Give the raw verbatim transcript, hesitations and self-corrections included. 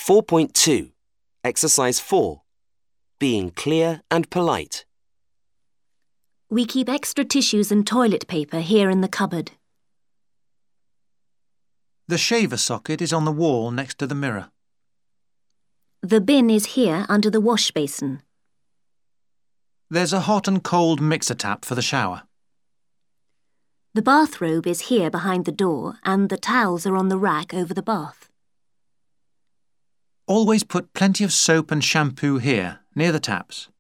four point two. Exercise four. Being clear and polite. We keep extra tissues and toilet paper here in the cupboard. The shaver socket is on the wall next to the mirror. The bin is here under the wash basin. There's a hot and cold mixer tap for the shower. The bathrobe is here behind the door and the towels are on the rack over the bath. Always put plenty of soap and shampoo here, near the taps.